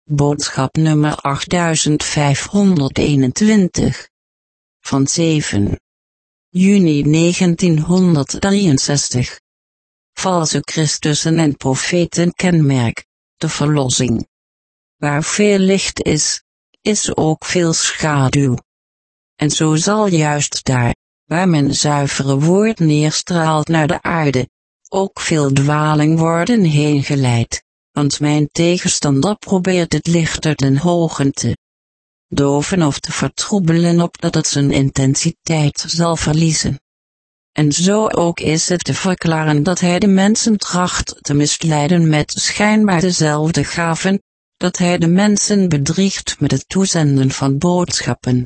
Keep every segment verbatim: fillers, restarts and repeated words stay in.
Boodschap nummer achttachtigvijfhonderdeenentwintig. Van zeven juni negentienhonderddrieënzestig. Valse Christussen en profeten kenmerk, de verlossing. Waar veel licht is, is ook veel schaduw. En zo zal juist daar, waar men zuivere woord neerstraalt naar de aarde, ook veel dwaling worden heen geleid, want mijn tegenstander probeert het licht uit den hogen te doven of te vertroebelen opdat het zijn intensiteit zal verliezen. En zo ook is het te verklaren dat hij de mensen tracht te misleiden met schijnbaar dezelfde gaven, dat hij de mensen bedriegt met het toezenden van boodschappen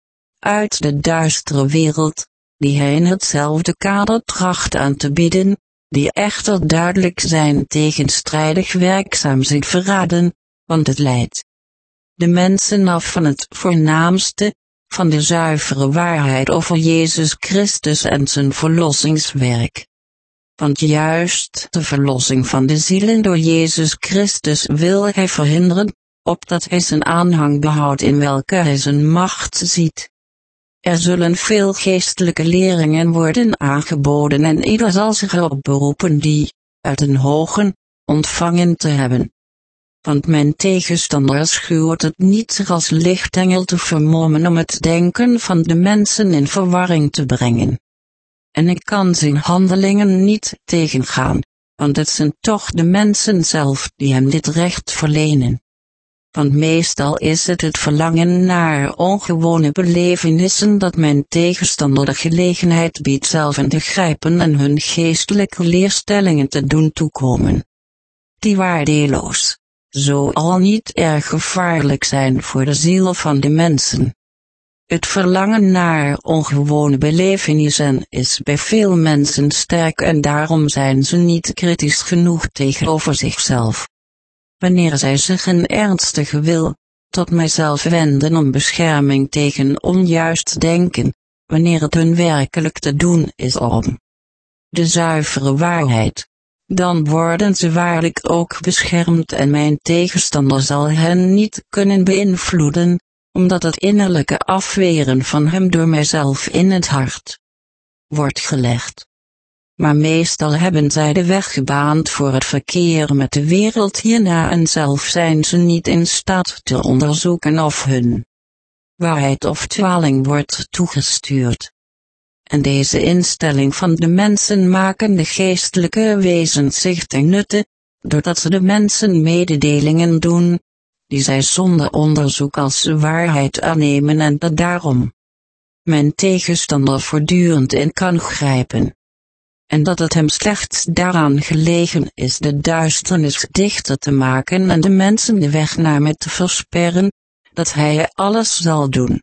uit de duistere wereld, die hij in hetzelfde kader tracht aan te bieden, die echter duidelijk zijn tegenstrijdig werkzaam zijn verraden, want het leidt de mensen af van het voornaamste, van de zuivere waarheid over Jezus Christus en zijn verlossingswerk. Want juist de verlossing van de zielen door Jezus Christus wil hij verhinderen, opdat hij zijn aanhang behoudt in welke hij zijn macht ziet. Er zullen veel geestelijke leringen worden aangeboden en ieder zal zich erop beroepen die, uit den hogen, ontvangen te hebben. Want mijn tegenstander schuwt het niet zich als lichtengel te vermommen om het denken van de mensen in verwarring te brengen. En ik kan zijn handelingen niet tegengaan, want het zijn toch de mensen zelf die hem dit recht verlenen. Want meestal is het het verlangen naar ongewone belevenissen dat mijn tegenstander de gelegenheid biedt zelf in te grijpen en hun geestelijke leerstellingen te doen toekomen, die waardeloos, zo al niet erg gevaarlijk zijn voor de ziel van de mensen. Het verlangen naar ongewone belevenissen is bij veel mensen sterk en daarom zijn ze niet kritisch genoeg tegenover zichzelf. Wanneer zij zich in ernstige wil tot mijzelf wenden om bescherming tegen onjuist denken, wanneer het hun werkelijk te doen is om de zuivere waarheid, dan worden ze waarlijk ook beschermd en mijn tegenstander zal hen niet kunnen beïnvloeden, omdat het innerlijke afweren van hem door mijzelf in het hart wordt gelegd. Maar meestal hebben zij de weg gebaand voor het verkeer met de wereld hierna en zelf zijn ze niet in staat te onderzoeken of hun waarheid of dwaling wordt toegestuurd. En deze instelling van de mensen maken de geestelijke wezens zich ten nutte, doordat ze de mensen mededelingen doen, die zij zonder onderzoek als waarheid aannemen en dat daarom mijn tegenstander voortdurend in kan grijpen. En dat het hem slechts daaraan gelegen is de duisternis dichter te maken en de mensen de weg naar mij te versperren, dat hij alles zal doen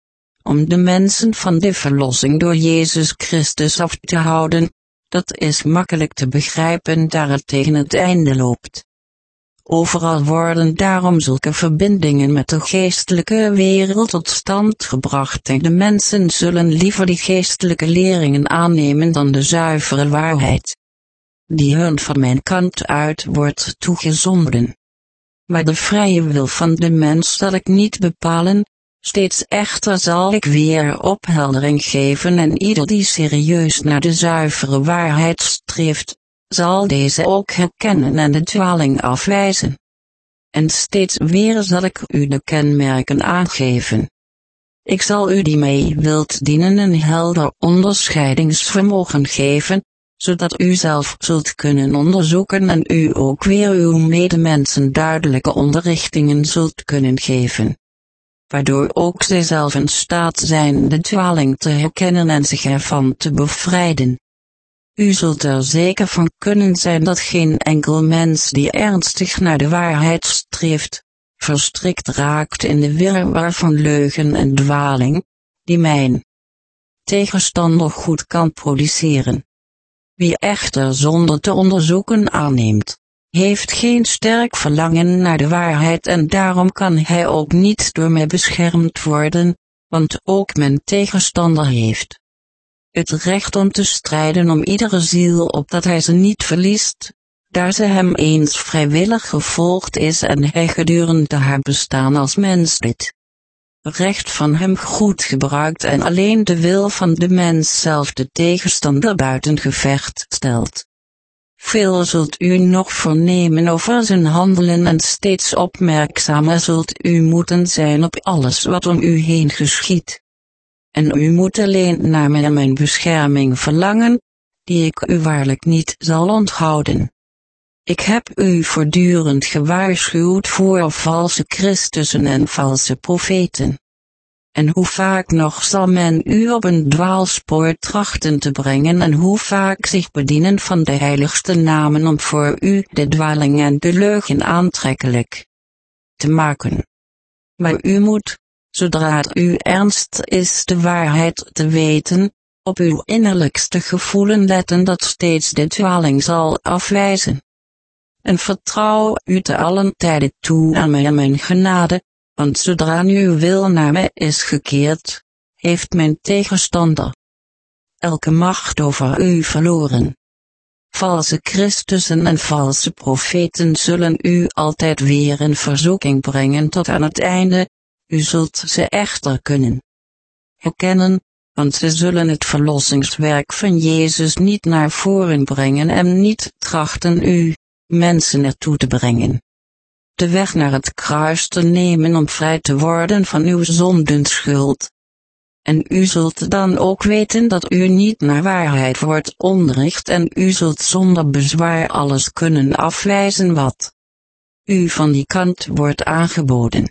om de mensen van de verlossing door Jezus Christus af te houden. Dat is makkelijk te begrijpen daar het tegen het einde loopt. Overal worden daarom zulke verbindingen met de geestelijke wereld tot stand gebracht en de mensen zullen liever die geestelijke leringen aannemen dan de zuivere waarheid, die hun van mijn kant uit wordt toegezonden. Maar de vrije wil van de mens zal ik niet bepalen, steeds echter zal ik weer opheldering geven en ieder die serieus naar de zuivere waarheid streeft, zal deze ook herkennen en de dwaling afwijzen. En steeds weer zal ik u de kenmerken aangeven. Ik zal u die mij wilt dienen een helder onderscheidingsvermogen geven, zodat u zelf zult kunnen onderzoeken en u ook weer uw medemensen duidelijke onderrichtingen zult kunnen geven, waardoor ook zij zelf in staat zijn de dwaling te herkennen en zich ervan te bevrijden. U zult er zeker van kunnen zijn dat geen enkel mens die ernstig naar de waarheid streeft, verstrikt raakt in de wirwar van leugen en dwaling, die mijn tegenstander goed kan produceren. Wie echter zonder te onderzoeken aanneemt, heeft geen sterk verlangen naar de waarheid en daarom kan hij ook niet door mij beschermd worden, want ook mijn tegenstander heeft het recht om te strijden om iedere ziel opdat hij ze niet verliest, daar ze hem eens vrijwillig gevolgd is en hij gedurende haar bestaan als mens dit recht van hem goed gebruikt en alleen de wil van de mens zelf de tegenstander buiten gevecht stelt. Veel zult u nog vernemen over zijn handelen en steeds opmerkzamer zult u moeten zijn op alles wat om u heen geschiedt. En u moet alleen naar mij en mijn bescherming verlangen, die ik u waarlijk niet zal onthouden. Ik heb u voortdurend gewaarschuwd voor valse Christussen en valse profeten. En hoe vaak nog zal men u op een dwaalspoor trachten te brengen en hoe vaak zich bedienen van de heiligste namen om voor u de dwaling en de leugen aantrekkelijk te maken. Maar u moet, zodra het u ernst is de waarheid te weten, op uw innerlijkste gevoelen letten dat steeds de dwaling zal afwijzen. En vertrouw u te allen tijden toe aan mij en mijn genade, want zodra uw wil naar mij is gekeerd, heeft mijn tegenstander elke macht over u verloren. Valse Christussen en valse profeten zullen u altijd weer in verzoeking brengen tot aan het einde, u zult ze echter kunnen herkennen, want ze zullen het verlossingswerk van Jezus niet naar voren brengen en niet trachten u, mensen ertoe te brengen de weg naar het kruis te nemen om vrij te worden van uw zondenschuld. En u zult dan ook weten dat u niet naar waarheid wordt onderricht en u zult zonder bezwaar alles kunnen afwijzen wat u van die kant wordt aangeboden.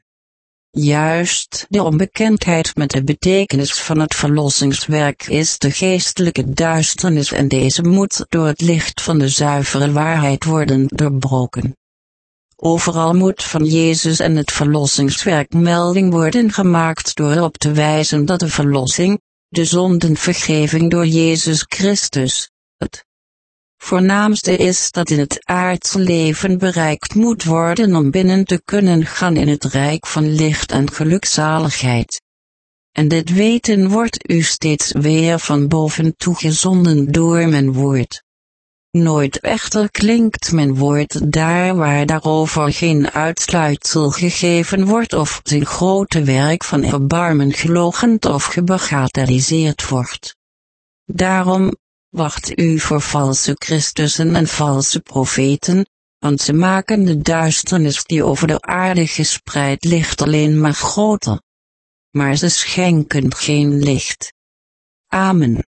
Juist de onbekendheid met de betekenis van het verlossingswerk is de geestelijke duisternis en deze moet door het licht van de zuivere waarheid worden doorbroken. Overal moet van Jezus en het verlossingswerk melding worden gemaakt door erop te wijzen dat de verlossing, de zondenvergeving door Jezus Christus, het voornaamste is dat in het aardse leven bereikt moet worden om binnen te kunnen gaan in het rijk van licht en gelukzaligheid. En dit weten wordt u steeds weer van boven toegezonden door mijn woord. Nooit echter klinkt mijn woord daar waar daarover geen uitsluitsel gegeven wordt of zijn grote werk van erbarmen geloochend of gebagatelliseerd wordt. Daarom, wacht u voor valse Christussen en valse profeten, want ze maken de duisternis die over de aarde gespreid ligt alleen maar groter. Maar ze schenken geen licht. Amen.